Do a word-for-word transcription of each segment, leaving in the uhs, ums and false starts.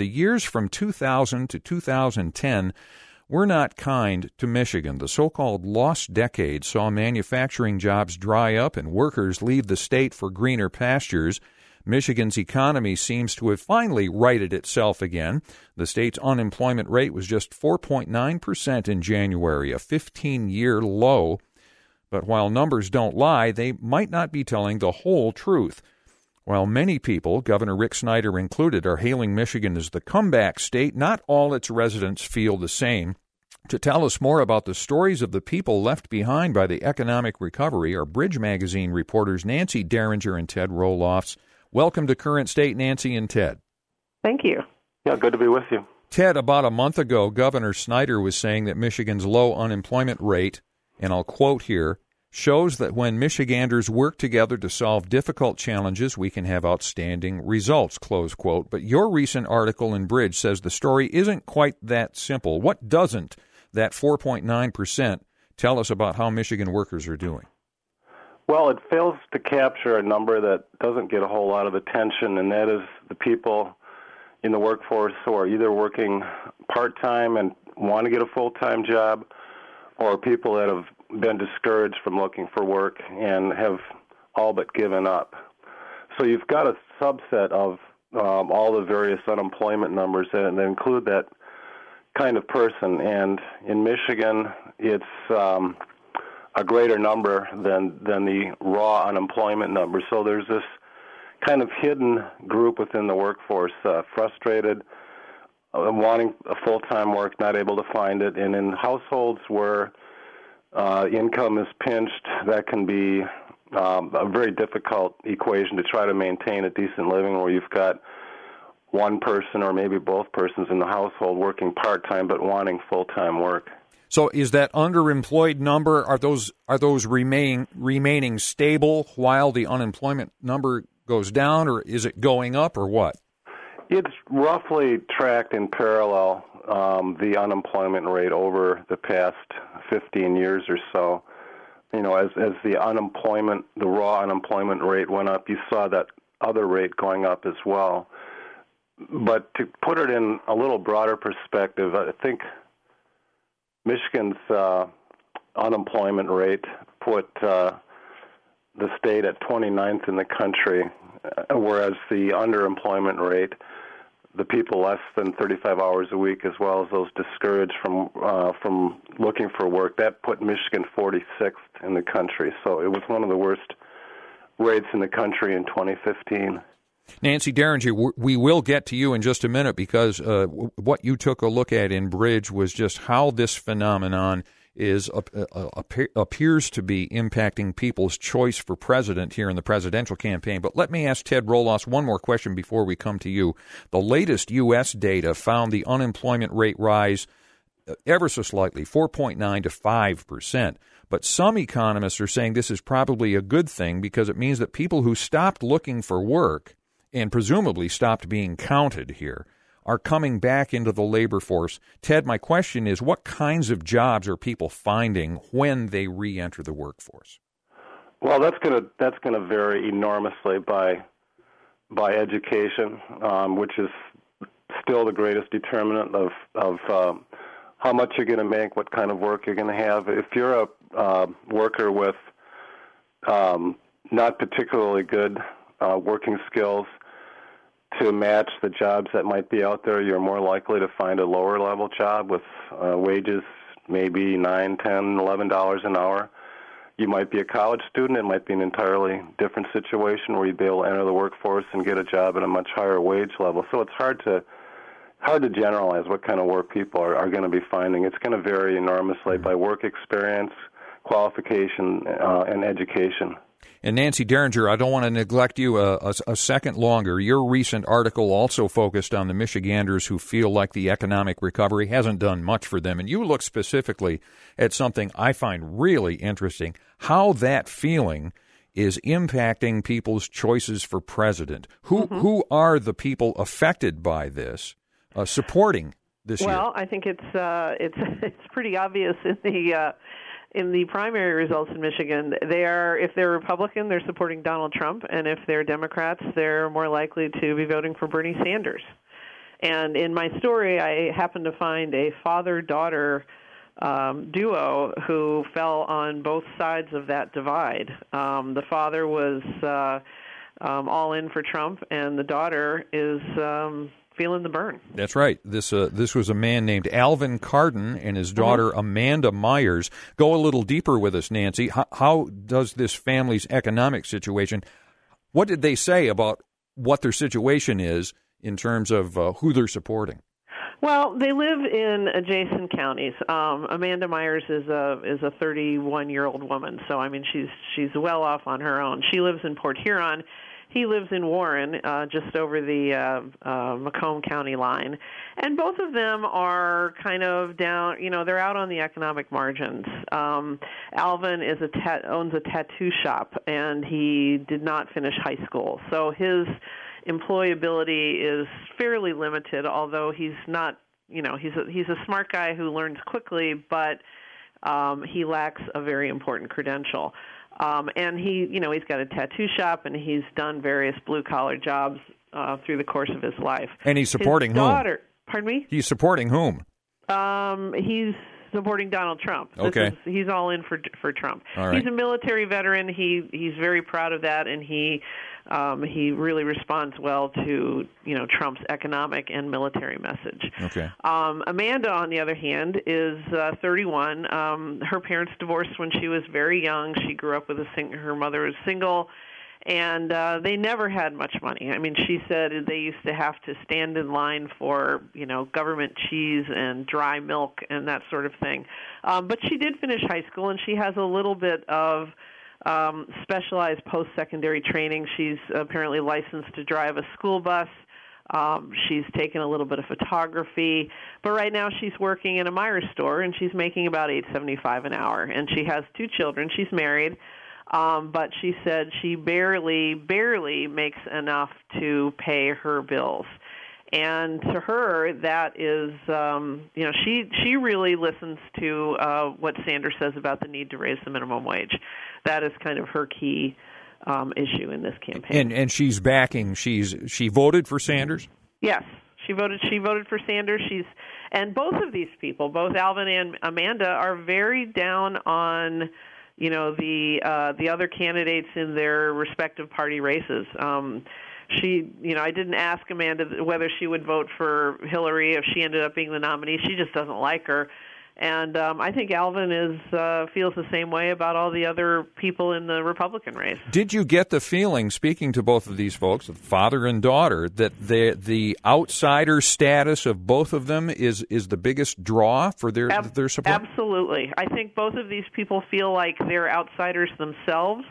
the years from two thousand to two thousand ten were not kind to Michigan. The so-called lost decade saw manufacturing jobs dry up and workers leave the state for greener pastures. Michigan's economy seems to have finally righted itself again. The state's unemployment rate was just four point nine percent in January, a fifteen-year low. But while numbers don't lie, they might not be telling the whole truth. While many people, Governor Rick Snyder included, are hailing Michigan as the comeback state, not all its residents feel the same. To tell us more about the stories of the people left behind by the economic recovery are Bridge Magazine reporters Nancy Derringer and Ted Roelofs. Welcome to Current State, Nancy and Ted. Thank you. Yeah, good to be with you. Ted, about a month ago, Governor Snyder was saying that Michigan's low unemployment rate, and I'll quote here, shows that when Michiganders work together to solve difficult challenges, we can have outstanding results, close quote. But your recent article in Bridge says the story isn't quite that simple. What doesn't that four point nine percent tell us about how Michigan workers are doing? Well, it fails to capture a number that doesn't get a whole lot of attention, and that is the people in the workforce who are either working part-time and want to get a full-time job, or people that have been discouraged from looking for work and have all but given up. So you've got a subset of um, all the various unemployment numbers that, that include that kind of person. And in Michigan, it's um, a greater number than, than the raw unemployment number. So there's this kind of hidden group within the workforce, uh, frustrated, uh, wanting a full-time work, not able to find it. And in households where Uh, income is pinched, that can be um, a very difficult equation to try to maintain a decent living, where you've got one person or maybe both persons in the household working part-time but wanting full-time work. So is that underemployed number, are those are those remain, remaining stable while the unemployment number goes down, or is it going up, or what? It's roughly tracked in parallel, um, the unemployment rate over the past fifteen years or so. You know, as as the unemployment, the raw unemployment rate went up, you saw that other rate going up as well. But to put it in a little broader perspective, I think Michigan's uh, unemployment rate put uh, the state at twenty-ninth in the country, whereas the underemployment rate, the people less than thirty-five hours a week, as well as those discouraged from uh, from looking for work, that put Michigan forty-sixth in the country. So it was one of the worst rates in the country in twenty fifteen. Nancy Derringer, we will get to you in just a minute, because uh, what you took a look at in Bridge was just how this phenomenon is uh, uh, appears to be impacting people's choice for president here in the presidential campaign. But let me ask Ted Roelofs one more question before we come to you. The latest U S data found the unemployment rate rise ever so slightly, four point nine to five percent. But some economists are saying this is probably a good thing, because it means that people who stopped looking for work and presumably stopped being counted here are coming back into the labor force. Ted, my question is, what kinds of jobs are people finding when they re-enter the workforce? Well, that's going to that's going to vary enormously by by education, um, which is still the greatest determinant of of uh, how much you're going to make, what kind of work you're going to have. If you're a uh, worker with um, not particularly good uh, working skills to match the jobs that might be out there, you're more likely to find a lower level job with uh, wages maybe nine, ten, eleven dollars an hour. You might be a college student. It might be an entirely different situation where you'd be able to enter the workforce and get a job at a much higher wage level. So it's hard to hard to generalize what kind of work people are, are going to be finding. It's going to vary enormously by work experience, qualification, uh, and education. And Nancy Derringer, I don't want to neglect you a, a, a second longer. Your recent article also focused on the Michiganders who feel like the economic recovery hasn't done much for them. And you look specifically at something I find really interesting, how that feeling is impacting people's choices for president. Who mm-hmm. who are the people affected by this, uh, supporting this well, year? Well, I think it's uh, it's it's pretty obvious in the uh, in the primary results in Michigan. They are, if they're Republican, they're supporting Donald Trump, and if they're Democrats, they're more likely to be voting for Bernie Sanders. And in my story, I happened to find a father-daughter um, duo who fell on both sides of that divide. Um, the father was uh, um, all in for Trump, and the daughter is um, feeling the burn. That's right. This uh, this was a man named Alvin Cardin and his daughter mm-hmm. Amanda Myers. Go a little deeper with us, Nancy. How, how does this family's economic situation, what did they say about what their situation is in terms of uh, who they're supporting? Well, they live in adjacent counties. Um, Amanda Myers is a is a thirty-one-year-old woman, so I mean she's she's well off on her own. She lives in Port Huron. He lives in Warren, uh, just over the uh, uh, Macomb County line, and both of them are kind of down. You know, they're out on the economic margins. Um, Alvin is a ta- owns a tattoo shop, and he did not finish high school, so his employability is fairly limited, although he's not, you know, he's a, he's a smart guy who learns quickly, but um, he lacks a very important credential. Um, and he, you know, he's got a tattoo shop, and he's done various blue-collar jobs uh, through the course of his life. And he's supporting his daughter, whom? Pardon me? He's supporting whom? Um, he's supporting Donald Trump. This okay. Is, he's all in for for Trump. All right. He's a military veteran. He he's very proud of that, and he um, he really responds well to, you know, Trump's economic and military message. Okay. Um, Amanda, on the other hand, is uh, thirty-one. Um, her parents divorced when she was very young. She grew up with a sing- her mother was single. And uh, they never had much money. I mean, she said they used to have to stand in line for, you know, government cheese and dry milk and that sort of thing. Um, but she did finish high school, and she has a little bit of um, specialized post-secondary training. She's apparently licensed to drive a school bus. Um, she's taken a little bit of photography, but right now she's working in a Myers store, and she's making about eight seventy-five an hour. And she has two children. She's married. Um, but she said she barely, barely makes enough to pay her bills. And to her, that is, um, you know, she she really listens to uh, what Sanders says about the need to raise the minimum wage. That is kind of her key um, issue in this campaign. And and she's backing. She's she voted for Sanders? Yes, she voted. She voted for Sanders. She's and both of these people, both Alvin and Amanda, are very down on, you know, the uh, the other candidates in their respective party races. Um, she, you know, I didn't ask Amanda whether she would vote for Hillary if she ended up being the nominee. She just doesn't like her. And um, I think Alvin is uh, feels the same way about all the other people in the Republican race. Did you get the feeling, speaking to both of these folks, father and daughter, that the the outsider status of both of them is, is the biggest draw for their Ab- their support? Absolutely. I think both of these people feel like they're outsiders themselves.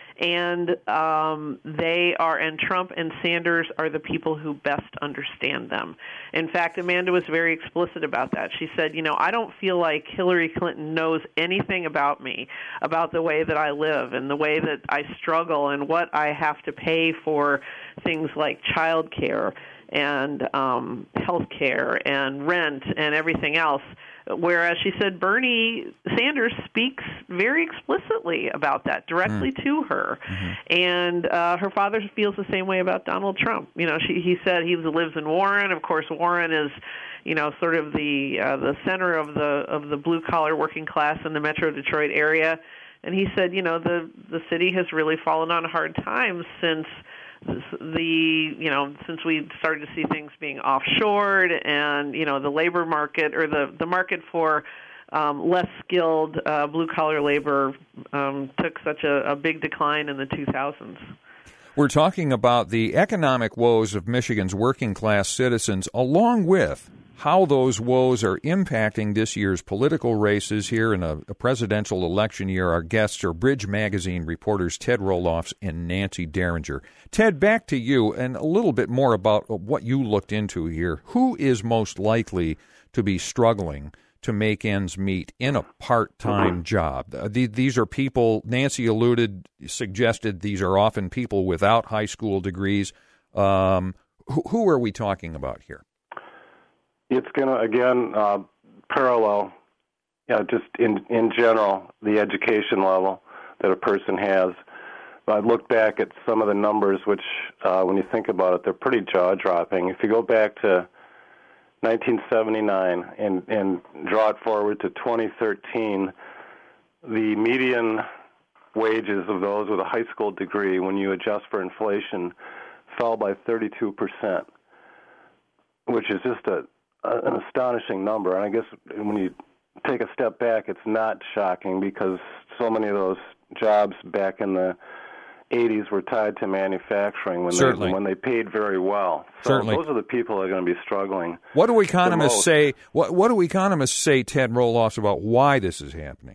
And um, they are, and Trump and Sanders are the people who best understand them. In fact, Amanda was very explicit about that. She said, you know, I don't feel like Hillary Clinton knows anything about me, about the way that I live and the way that I struggle and what I have to pay for things like child care and um, health care and rent and everything else. Whereas she said Bernie Sanders speaks very explicitly about that directly mm. to her, mm-hmm. and uh, her father feels the same way about Donald Trump. You know, she, he said he lives in Warren. Of course, Warren is, you know, sort of the uh, the center of the of the blue collar working class in the Metro Detroit area, and he said, you know, the the city has really fallen on hard times since the, you know, since we started to see things being offshored and, you know, the labor market or the, the market for um, less skilled uh, blue-collar labor um, took such a, a big decline in the two thousands. We're talking about the economic woes of Michigan's working-class citizens, along with how those woes are impacting this year's political races here in a, a presidential election year. Our guests are Bridge Magazine reporters Ted Roelofs and Nancy Derringer. Ted, back to you, and a little bit more about what you looked into here. Who is most likely to be struggling to make ends meet in a part-time job? These are people, Nancy alluded, suggested these are often people without high school degrees. Um, who, who are we talking about here? It's going to, again, uh, parallel, you know, just in, in general, the education level that a person has. I looked back at some of the numbers, which, uh, when you think about it, they're pretty jaw-dropping. If you go back to nineteen seventy-nine, and, and draw it forward to twenty thirteen, the median wages of those with a high school degree, when you adjust for inflation, fell by thirty-two percent, which is just a, a an astonishing number. And I guess when you take a step back, it's not shocking because so many of those jobs back in the eighties were tied to manufacturing when Certainly. they when they paid very well. So Certainly. those are the people that are going to be struggling. What do economists the most. say? What What do economists say, Ted Roloff, about why this is happening?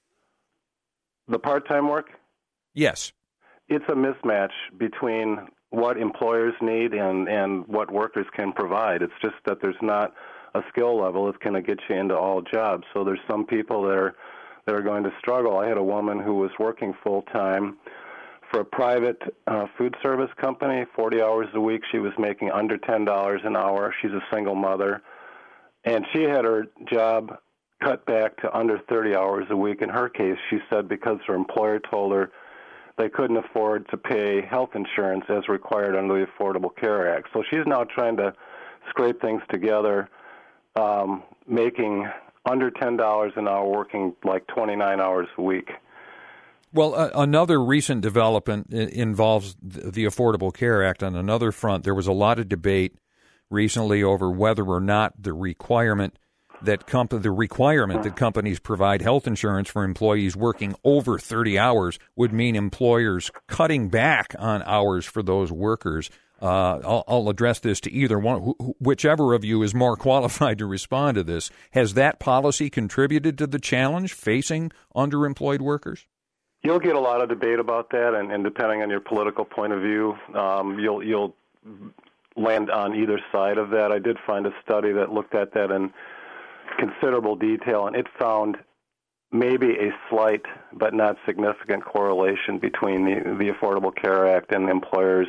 The part-time work? Yes. It's a mismatch between what employers need and, and what workers can provide. It's just that there's not a skill level that's going to get you into all jobs. So there's some people that are that are going to struggle. I had a woman who was working full-time for a private uh, food service company, forty hours a week. She was making under ten dollars an hour. She's a single mother. And she had her job cut back to under thirty hours a week. In her case, she said because her employer told her they couldn't afford to pay health insurance as required under the Affordable Care Act. So she's now trying to scrape things together, um, making under ten dollars an hour, working like twenty-nine hours a week. Well, uh, another recent development I- involves th- the Affordable Care Act on another front. There was a lot of debate recently over whether or not the requirement that comp- the requirement that companies provide health insurance for employees working over thirty hours would mean employers cutting back on hours for those workers. Uh, I'll, I'll address this to either one, wh- whichever of you is more qualified to respond to this. Has that policy contributed to the challenge facing underemployed workers? You'll get a lot of debate about that, and, and depending on your political point of view, um, you'll you'll land on either side of that. I did find a study that looked at that in considerable detail, and it found maybe a slight but not significant correlation between the, the Affordable Care Act and employers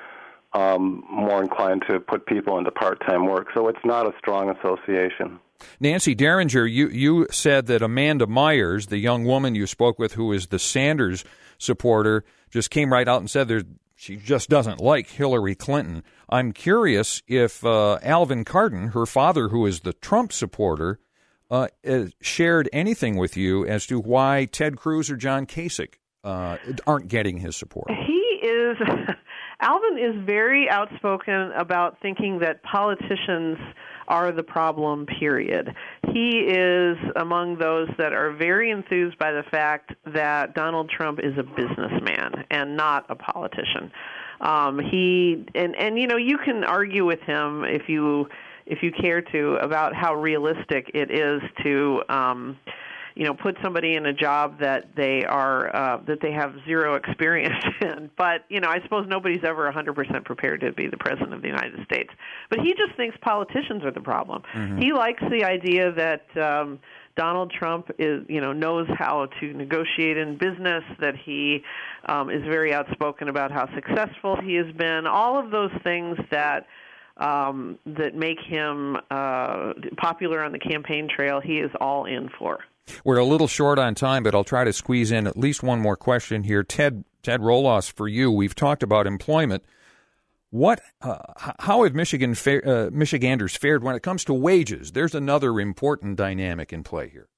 um, more inclined to put people into part-time work. So it's not a strong association. Nancy Derringer, you, you said that Amanda Myers, the young woman you spoke with who is the Sanders supporter, just came right out and said there, she just doesn't like Hillary Clinton. I'm curious if uh, Alvin Carden, her father, who is the Trump supporter, uh, uh, shared anything with you as to why Ted Cruz or John Kasich uh, aren't getting his support. He is, Alvin is very outspoken about thinking that politicians are the problem, period. He is among those that are very enthused by the fact that Donald Trump is a businessman and not a politician. Um, he and, and you know, you can argue with him if you if you care to about how realistic it is to um, you know, put somebody in a job that they are uh, that they have zero experience in. But you know, I suppose nobody's ever one hundred percent prepared to be the president of the United States. But he just thinks politicians are the problem. Mm-hmm. He likes the idea that um, Donald Trump is, you know, knows how to negotiate in business. That he um, is very outspoken about how successful he has been. All of those things that. Um, that make him uh, popular on the campaign trail, he is all in for. We're a little short on time, but I'll try to squeeze in at least one more question here. Ted Ted Roloff, for you, we've talked about employment. What, uh, how have Michigan fa- uh, Michiganders fared when it comes to wages? There's another important dynamic in play here.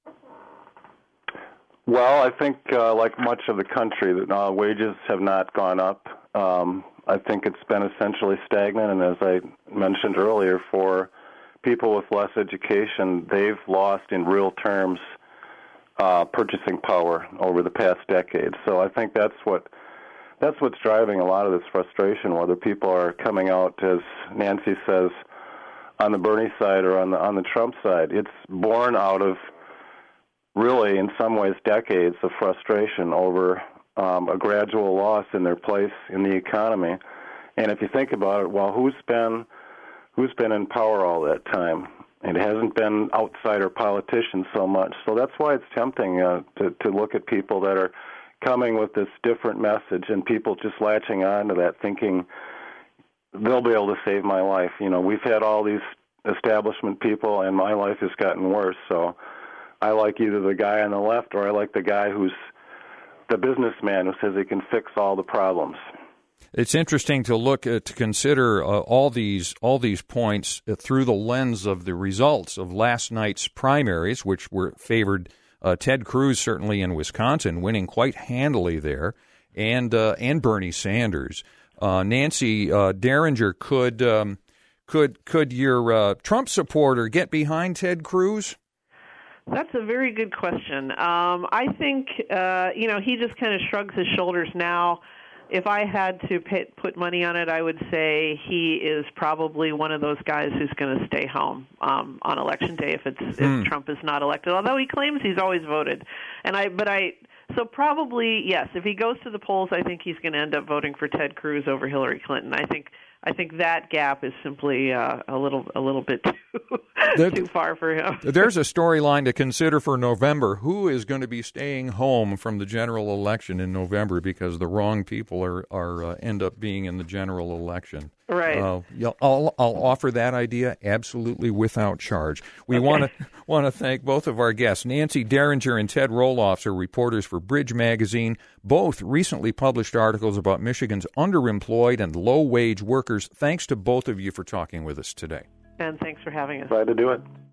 Well, I think uh, like much of the country, uh, wages have not gone up. Um, I think it's been essentially stagnant, and as I mentioned earlier, for people with less education, they've lost in real terms uh, purchasing power over the past decade. So I think that's what that's what's driving a lot of this frustration, whether people are coming out, as Nancy says, on the Bernie side or on the on the Trump side. It's born out of really, in some ways, decades of frustration over Um, a gradual loss in their place in the economy. And if you think about it, well, who's been who's been in power all that time? It hasn't been outsider politicians so much. So that's why it's tempting uh, to, to look at people that are coming with this different message and people just latching on to that, thinking they'll be able to save my life. You know, we've had all these establishment people, and my life has gotten worse. So I like either the guy on the left or I like the guy who's the businessman who says he can fix all the problems. It's interesting to look at, to consider uh, all these all these points uh, through the lens of the results of last night's primaries, which were favored uh, Ted Cruz certainly in Wisconsin, winning quite handily there, and uh, and Bernie Sanders. Uh, Nancy uh, Derringer, could um, could could your uh, Trump supporter get behind Ted Cruz? That's a very good question. Um, I think uh, you know he just kind of shrugs his shoulders now. If I had to pay, put money on it, I would say he is probably one of those guys who's going to stay home um, on Election Day if it's mm. if Trump is not elected. Although he claims he's always voted, and I but I so probably yes. If he goes to the polls, I think he's going to end up voting for Ted Cruz over Hillary Clinton. I think I think that gap is simply uh, a little a little bit too the, too far for him. There's a storyline to consider for November. Who is going to be staying home from the general election in November because the wrong people are are uh, end up being in the general election? Right. Uh, I'll I'll offer that idea absolutely without charge. We okay. want to want to thank both of our guests. Nancy Derringer and Ted Roloffs are reporters for Bridge Magazine. Both recently published articles about Michigan's underemployed and low-wage workers. Thanks to both of you for talking with us today. And thanks for having us. Glad to do it.